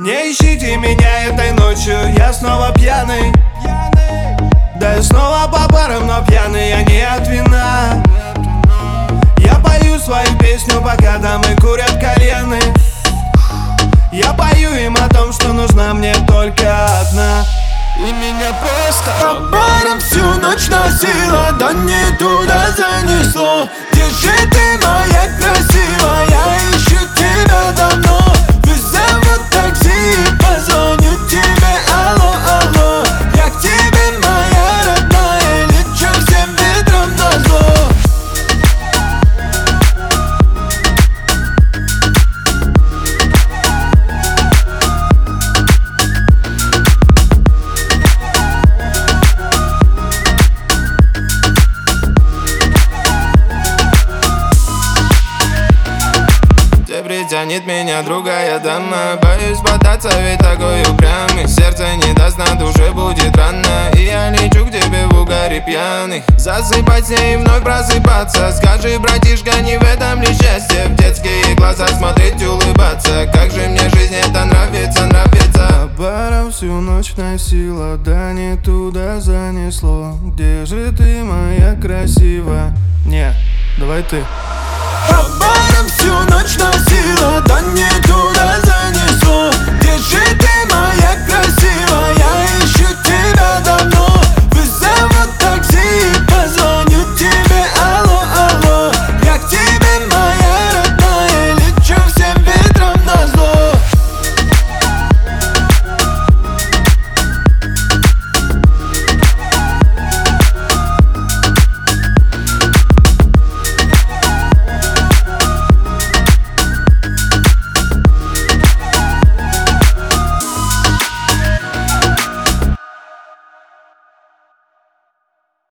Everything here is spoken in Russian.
Не ищите меня этой ночью, я снова пьяный. Да и снова по барам, но пьяный я не от вина. Я пою свою песню, пока дамы курят кальяны. Я пою им о том, что нужна мне только одна. И меня просто по барам всю ночь носила, да не туда занесло. Где же ты, моя красивая, я ищу тебя давно. Вызову такси и позвоню тебе, алло, алло. Я к тебе, моя родная, лечу всем ветром назло. Притянет меня другая дама. Боюсь бодаться, ведь такой упрямый. Сердце не даст, на душе будет рано. И я лечу к тебе в угаре пьяный. Засыпать с ней и вновь просыпаться. Скажи, братишка, не в этом ли счастье? В детские глаза смотреть, улыбаться. Как же мне жизнь это нравится, нравится. по барам всю ночь носила, да не туда занесло. Где же ты, моя красивая? Не, давай ты. По барам всю ночь носила, да не туда занесло. Где же ты?